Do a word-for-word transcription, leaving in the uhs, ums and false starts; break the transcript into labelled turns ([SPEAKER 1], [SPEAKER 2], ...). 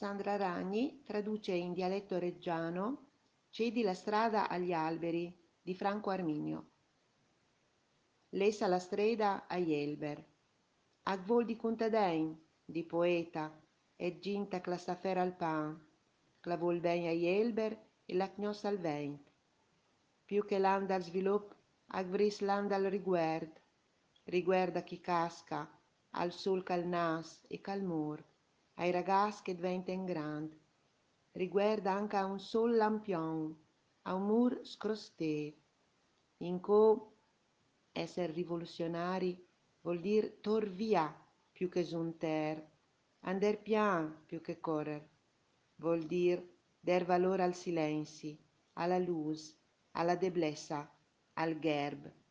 [SPEAKER 1] Sandra Ragni traduce in dialetto reggiano Cedi la strada agli alberi di Franco Arminio. Lesa la strada agli elber. Ag vol di contadin, di poeta, e ginta che la sta fer al pan, che la vol ben agli elber e la cgnossa al vent. Più che l'anda al svilup, ag vris l'anda al riguard, riguarda chi casca, al sol cal nas e cal mur, ai ragazzi che diventen grand, riguarda anche a un sol lampion, a un mur scrosté. In co essere rivoluzionari vuol dire tor via più che giunter, ander pian più che correr, vuol dire dar valore al silenzio, alla luce, alla deblessa, al gerb.